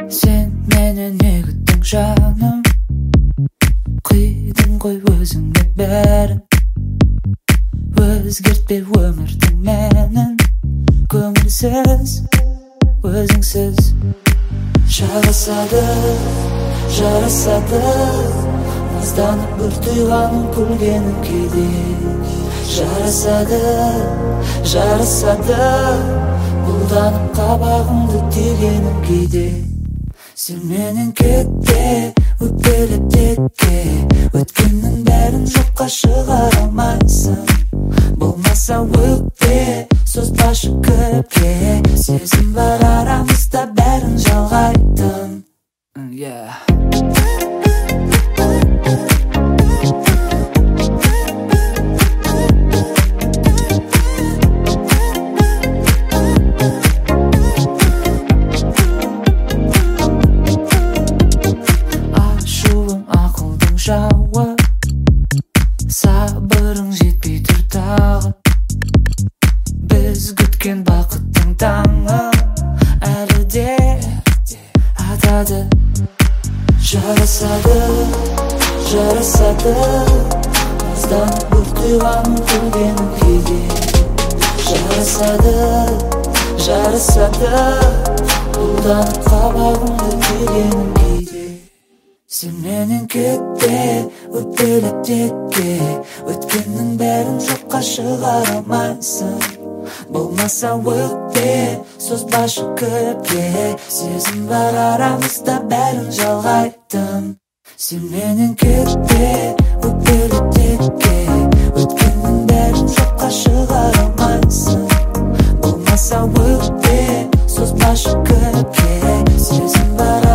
Sen meni ne күттің жаным, құйдың ғой өзіңе бәрін. Өзгертпе өмірдің мәнін, көңілсіз, өзіңсіз. Жарасады, жарасады, назданып бір түйғаның күлгенің кейде. Жарасады, жарасады, бұлданып қабағыңды түйгенің кейде. Сен менен кетте, өкпелеп текке, өткеннің бәрін жоққа шығара алмайсың. Болмаса өкпе, созбашы көпке, сезім бар арамызда бәрін жалғайтын. Ашуым ақылдың жауы, сабырың жетпей тұр тағы. Біз күткен бақыттың таңы әлі де атады. Жарасады, жарасады, назданып бір түйғаның күлгенің кейде. Жарасады, жарасады, бұлданып қабағыңды түйгенің кейде. Сен менен кетте, өкпелеп текке, өткеннің бәрін жоққа шығара алмайсың. Болмаса өкпе, созбашы көпке, сезім бар арамызда бәрін жалғайтын. Сен менен кетте, өкпелеп текке, өткеннің бәрін жоққа шығара алмайсың. Болмаса өкпе, созбашы көпке, сезім бар